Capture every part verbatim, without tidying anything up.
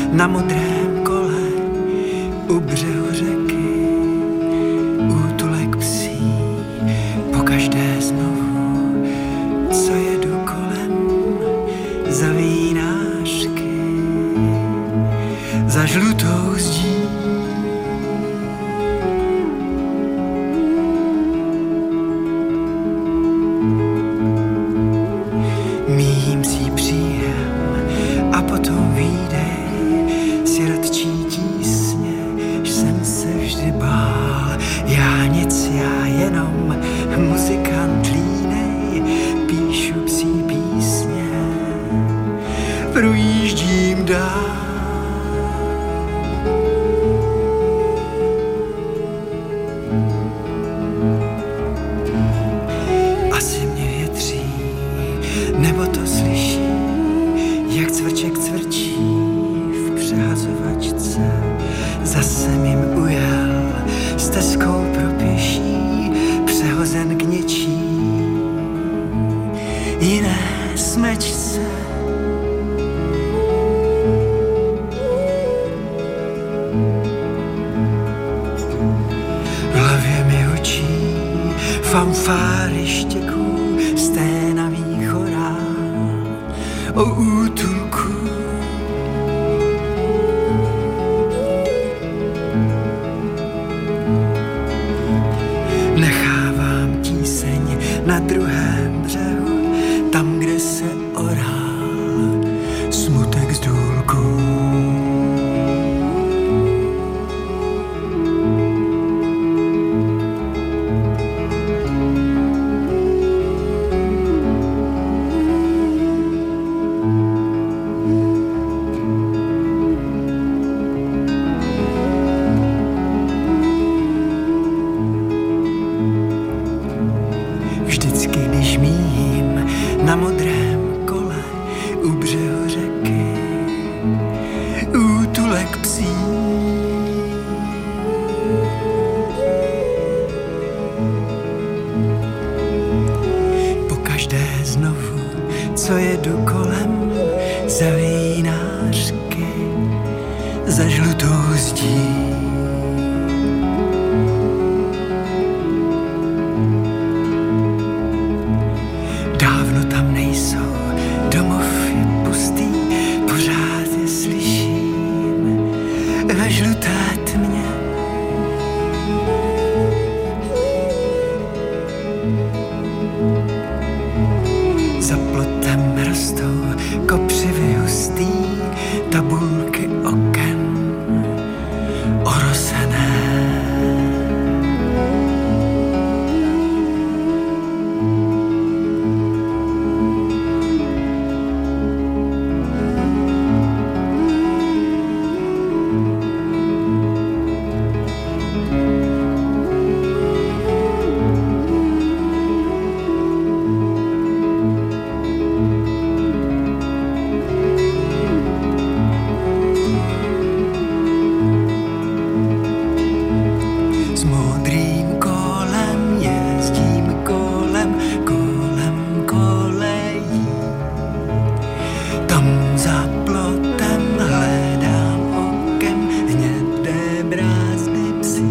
na modrém kole u břehu řeky, útulek psí, pokaždé znovu, co jedu kolem, za vínářky, za žlutou zdí. Míjím si příjem a potom výdej sirotčí tísně, že jsem se vždy bál. Já nic, já jenom muzikant línej, píšu psí písně, projíždím dál. Asi mě větří, nebo to slyší, jak cvrček cvrčí v přehazovačce. Zase jim ujel stezkou pro pěší, přehozen k něčí jiné smečce. V hlavě mi hučí fanfáry štěků sténavých horách o útulku. Nechávám tíseň na druhém břehu, tam, kde se orál smutek z důlku. Vždycky, když míjím na modrém kole u břehu řeky, útulek psí. Pokaždé znovu, co jedu kolem, za vínářky, za žlutou zdí. Dávno tam nejsou, domov je pustý, pořád je slyším ve žluté tmě. Za plotem rostou kopřivy hustý, tabulky oken orosené. S modrým kolem jezdím kolem, kolem kolejí. Tam za plotem hledám okem hnědé brázdy psí.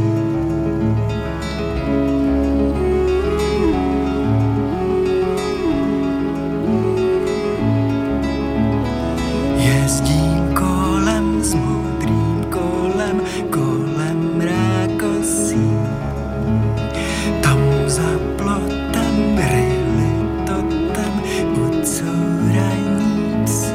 Jezdím kolem s modrým kolem, kolem rákosí. Tam za plotem ryli totem ucouraní psy.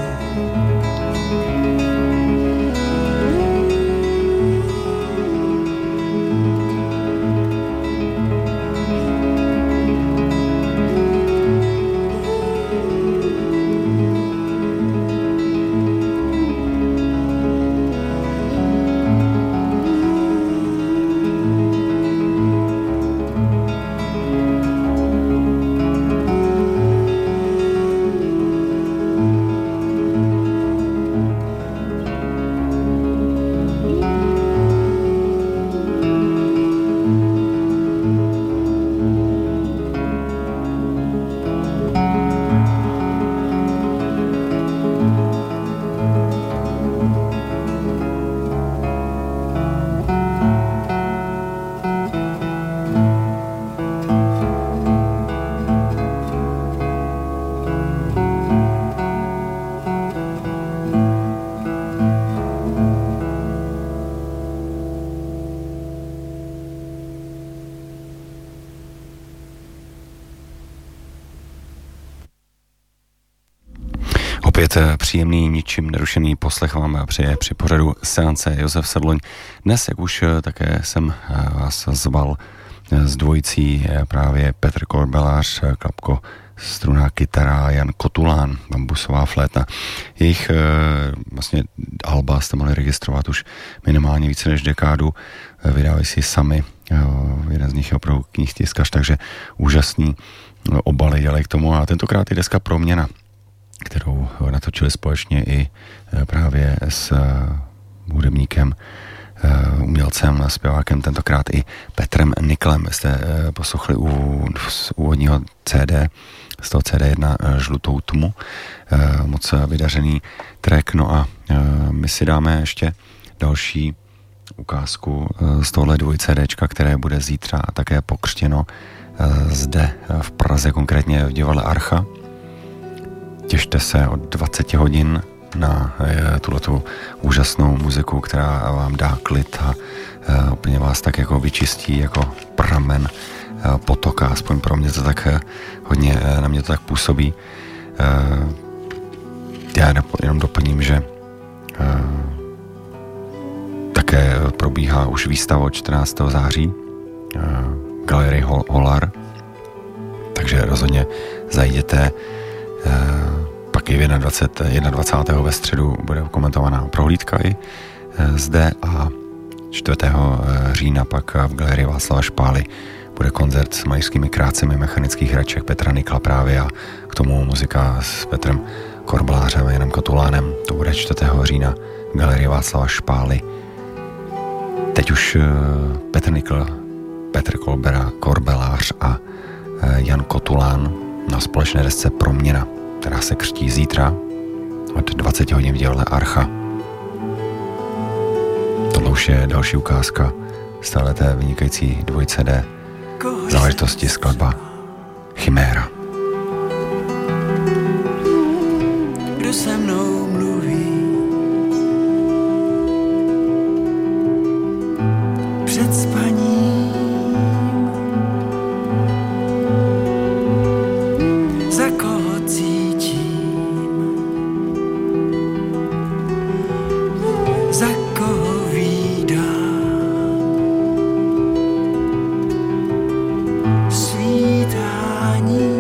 Opět příjemný, ničím nerušený poslech vám přeje při pořadu Seance Josef Sedloň. Dnes, jak už také jsem vás zval s dvojicí právě Petr Korbelář, klapko, struná kytara, Jan Kotulán, bambusová flétna. Jejich vlastně alba jste mohli registrovat už minimálně více než dekádu, vydávají si sami, jeden z nich je opravdu knihtiskař, takže úžasný obaly dělají k tomu a tentokrát je deska Proměna, kterou natočili společně i právě s hudebníkem, umělcem, zpěvákem, tentokrát i Petrem Niklem. Jste poslouchali u úvodního C D, z toho C D jedna Žlutou tmu, moc vydařený track. No a my si dáme ještě další ukázku z tohle dvoj CDčka, které bude zítra také pokřtěno zde v Praze, konkrétně v divadle Archa. Těšte se od dvacet hodin na tuhletu úžasnou muziku, která vám dá klid a úplně vás tak jako vyčistí jako pramen potoka, aspoň pro mě to tak hodně, na mě to tak působí. Já jenom doplním, že také probíhá už výstava čtrnáctého září v galerii Holar, takže rozhodně zajděte. Pak i dvacátého jednadvacátého ve středu bude komentovaná prohlídka i zde a čtvrtého října pak v galerii Václava Špály bude koncert s malířskými krácemi mechanických hraček Petra Nikla právě a k tomu muzika s Petrem Korbelářem a Janem Kotulánem. To bude čtvrtého října v galerii Václava Špály. Teď už Petr Nikl, Petr Kolbera, Korbelář a Jan Kotulán na společné desce Proměna, která se křtí zítra od dvacet hodin v divadle Archa. Tohle už je další ukázka z téhleté vynikající dvoj C D záležitosti, skladba Chiméra. Kdo se mnou mluví před spaním, za koho cítím, za koho vídám svítání.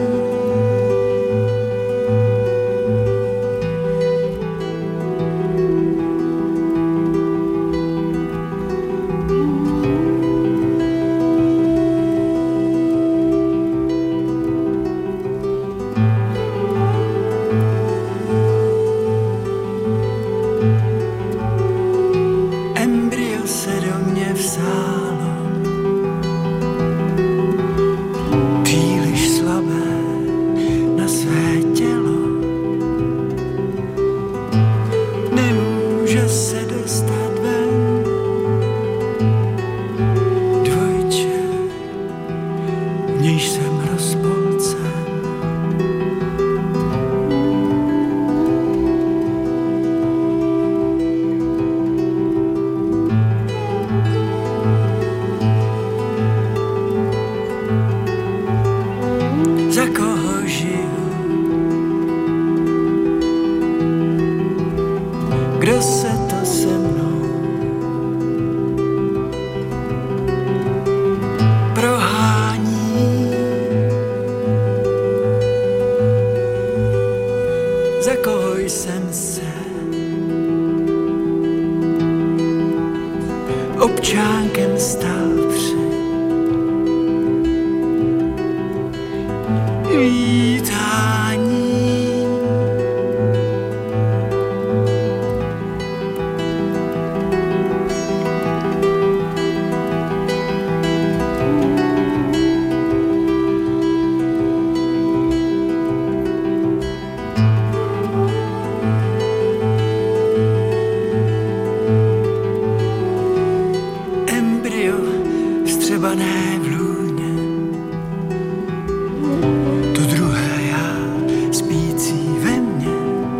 Občánkem stál před vítání. Vstřebané v lůně, to druhé já spící ve mně,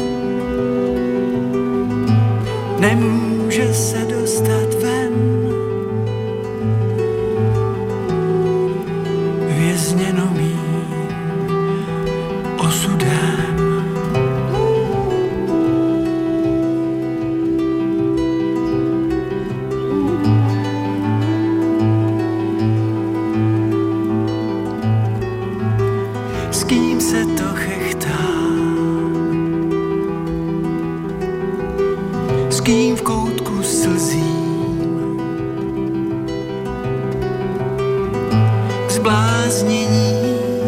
nemůže se dostat ven, vězněno mým osudem. kým v koutku slzím, k zbláznění,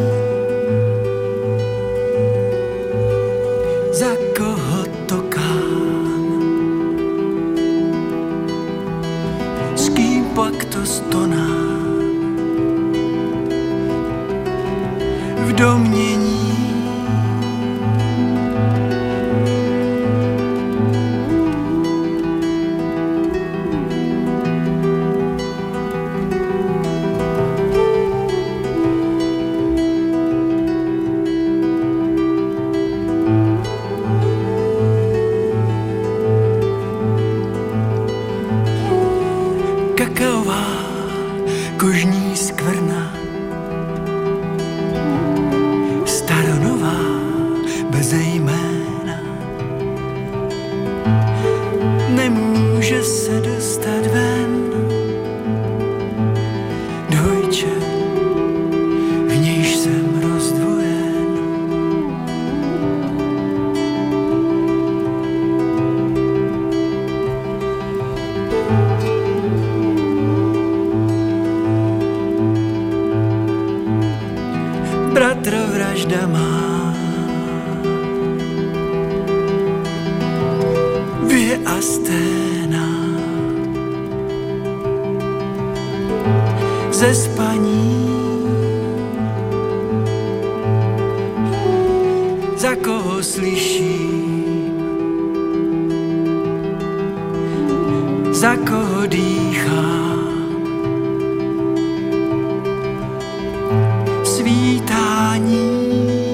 za koho tokám, s kým pak to stonám, v domnění. Kakaová kožní skvrna, staronová beze jména, nemůže se dostat ven. Dojče, v nějž jsem rozdvojen. Bratrovražda má vě a sténa, ze spaní, za koho slyším, za koho dýchám. Svítání,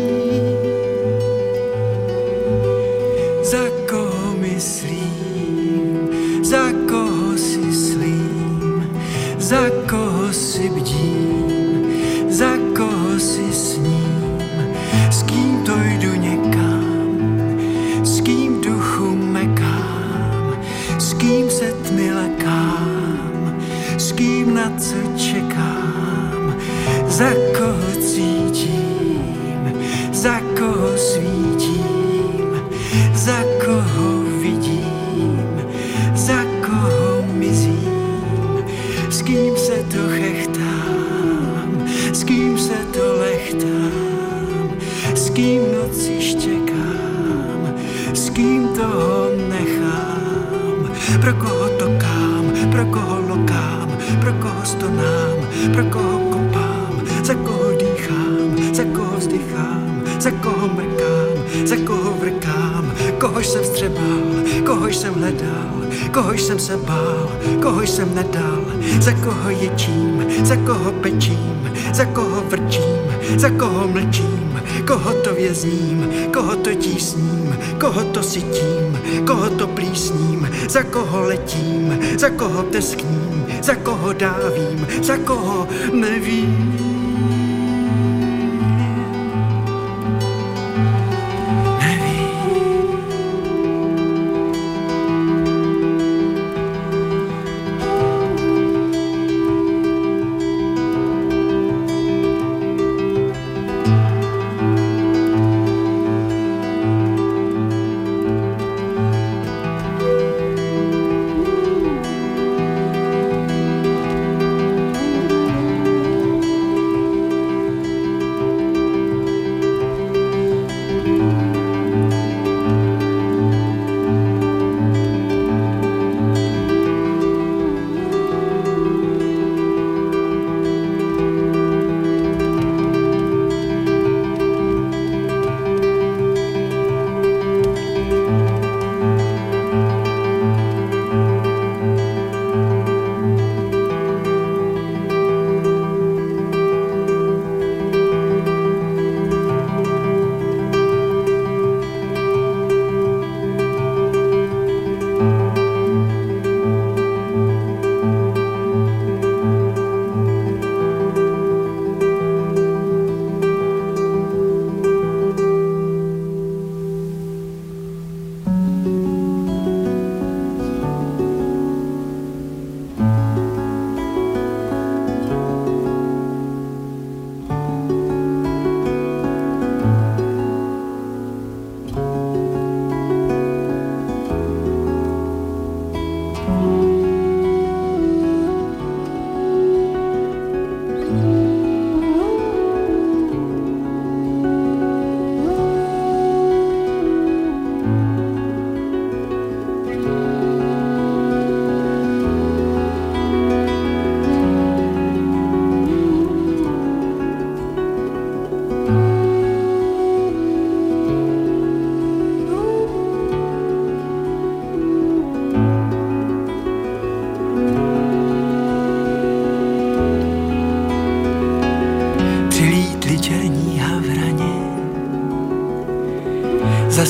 za koho myslím, za koho si slím, za koho si bdím, za koho si sním, s kým to jdu někam, s kým duchu mekám, s kým se tmy lekám, s kým na co čekám, za koho cítím, za koho svítím, za koho vidím, za koho mizím, s kým se to chechtám, s kým se to lechtám, s kým noci štěkám, s kým toho nechám, pro koho tokám, pro koho lokám, pro koho stonám, pro koho kopám, za koho dýchám, za koho vzdychám, za koho mrkám, za koho vrkám, kohož jsem vstřebal, kohož jsem hledal, kohož jsem se bál, kohož jsem nedal, za koho ječím, za koho pečím, za koho vrčím, za koho mlčím, koho to vězním, koho to tísním, koho to sytím, koho to plísním, za koho letím, za koho teskním, za koho dávím, za koho nevím.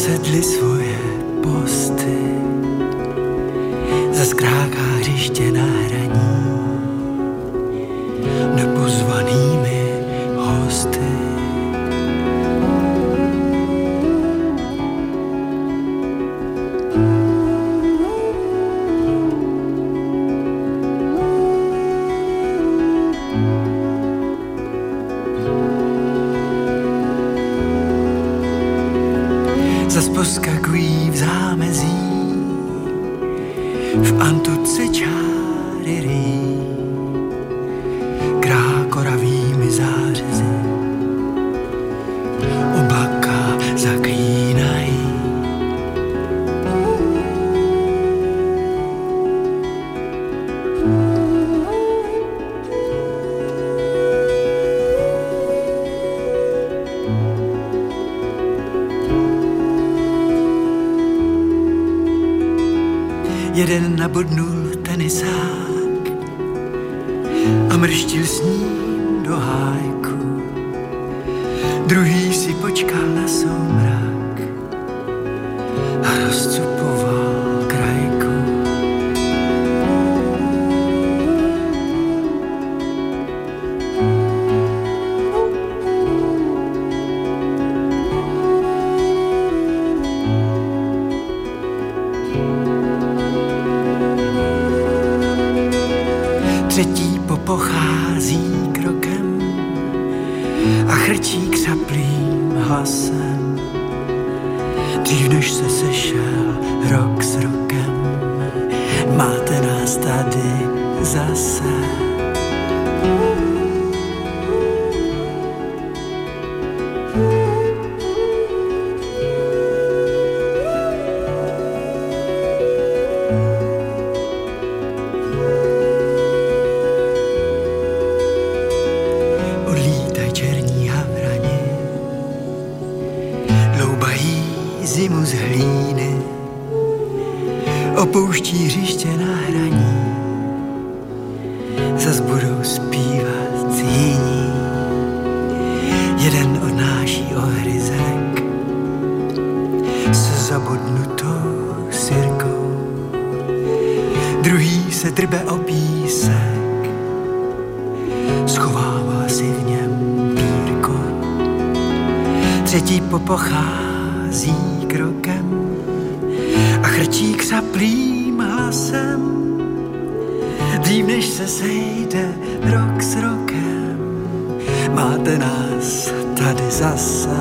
zasedli svoje posty, zaskráká hřiště na hraní nepozvanými hosty. Zas poskakují v zámezí, v antuce čáry rý, krákoravými zářezy, oblaka zaklínají. Jeden nabodnul tenisák a mrštil s ním do hájku. Druhý si počkal na soumrak a rozcupoval krajku. Třetí popochází krokem a chrčí křaplým hlasem. Dřív než se sešel rok s rokem, máte nás tady zase. Zimu z hlíny, opouští hřiště na hraní, zas budou zpívat jiní. Jeden odnáší ohryzek se zabodnutou sirkou, druhý se drbe o písek, schovává si v něm pírko, třetí popochází krokem a chrčí křaplým hlasem. Dřív než se sejde rok s rokem, máte nás tady zase.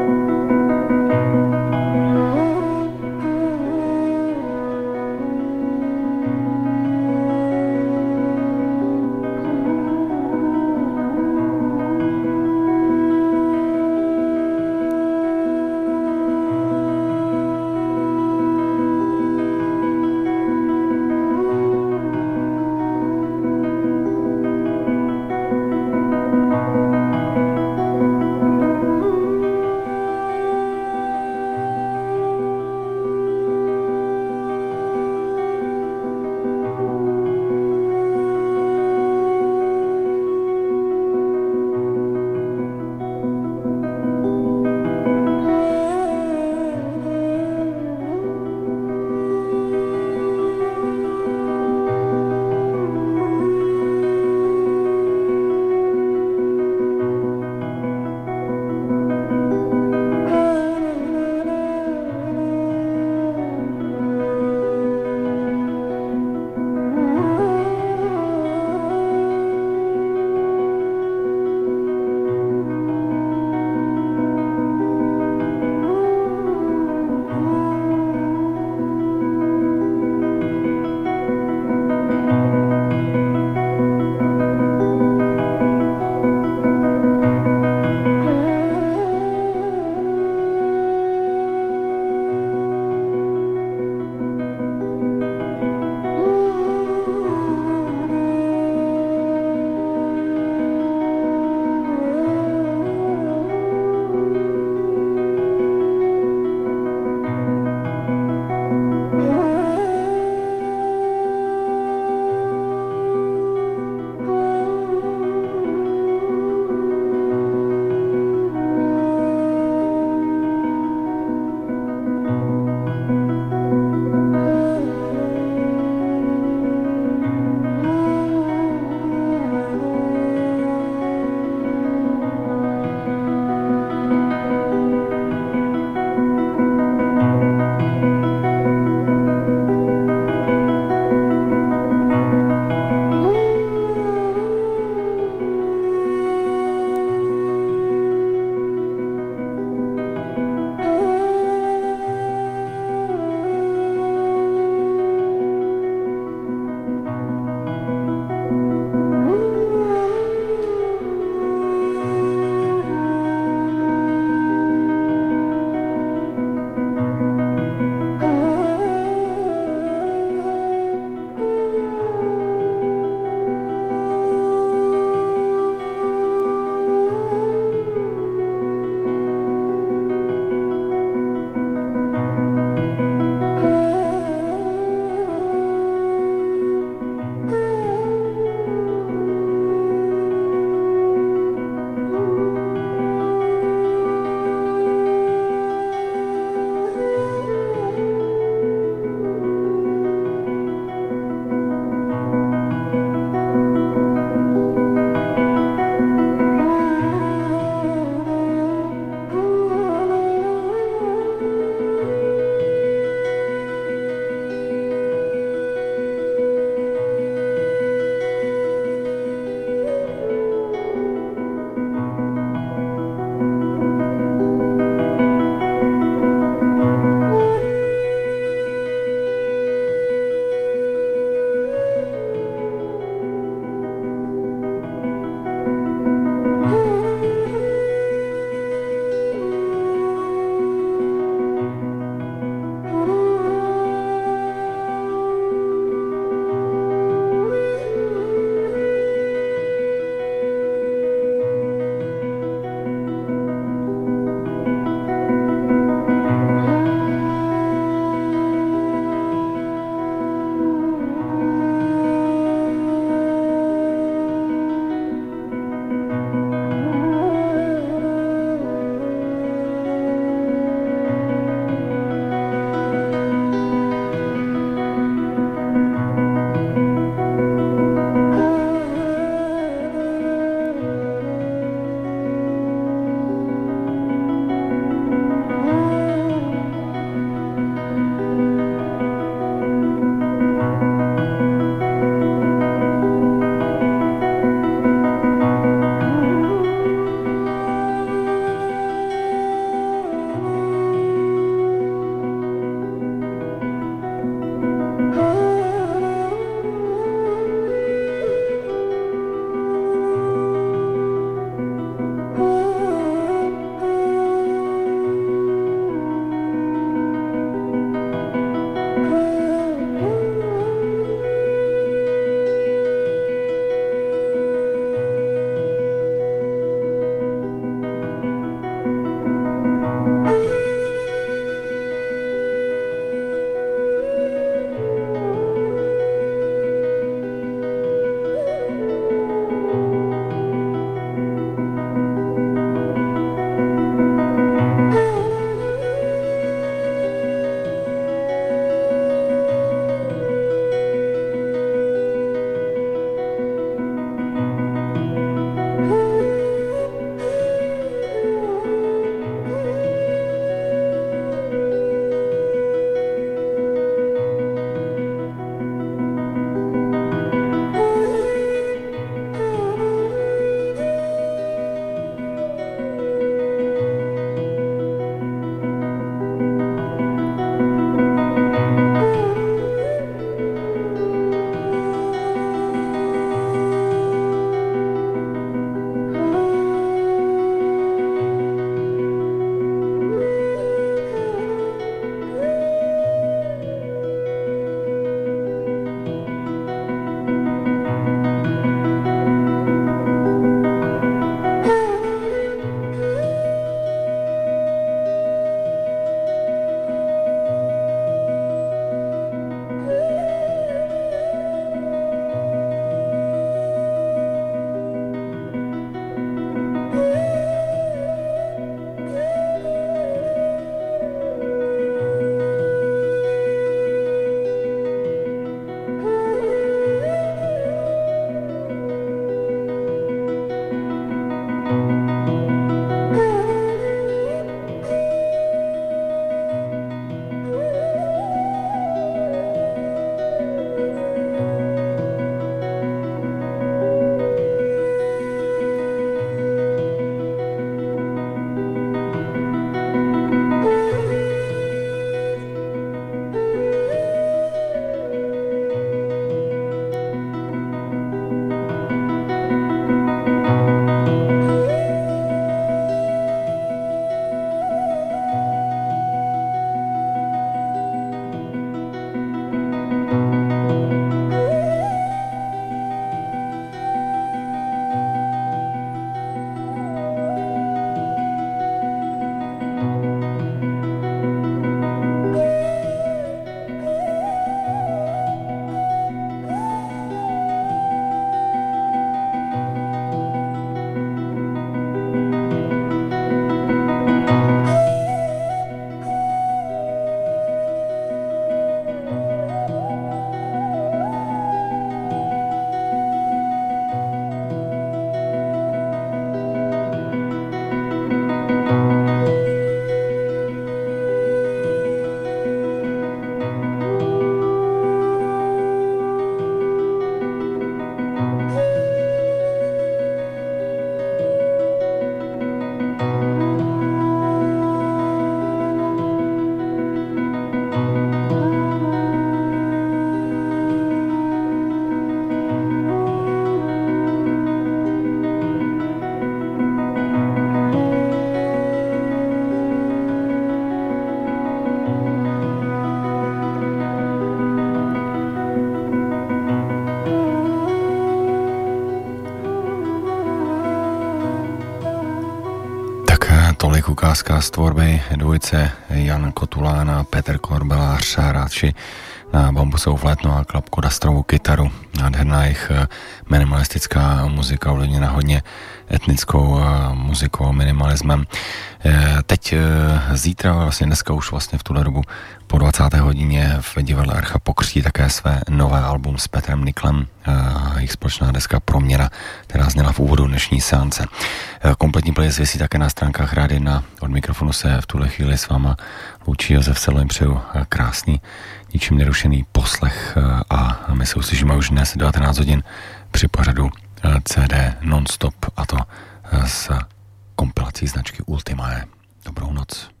ukázka z tvorby dvojice Jan Kotulán a Petr Korbelář, hráči na bambusovou flétnu a klapkodastrovou kytaru. Nádherná jejich minimalistická muzika, ovlivněna hodně etnickou muzikou a minimalismem. Teď zítra, vlastně dneska už vlastně v tuhle dobu po dvacáté hodině v divadle Archa pokřtí také své nové album s Petrem Niklem, jejich společná deska Proměna, která zněla v úvodu dnešní seance. Kompletní playlist věsí také na stránkách Rádia jedna. Od mikrofonu se v tuhle chvíli s váma loučí Josef Sedloň, přeju krásný, ničím nerušený poslech a my se uslyšíme už dnes devatenáct hodin při pořadu C D non-stop, a to s kompilací značky Ultimae. Dobrou noc.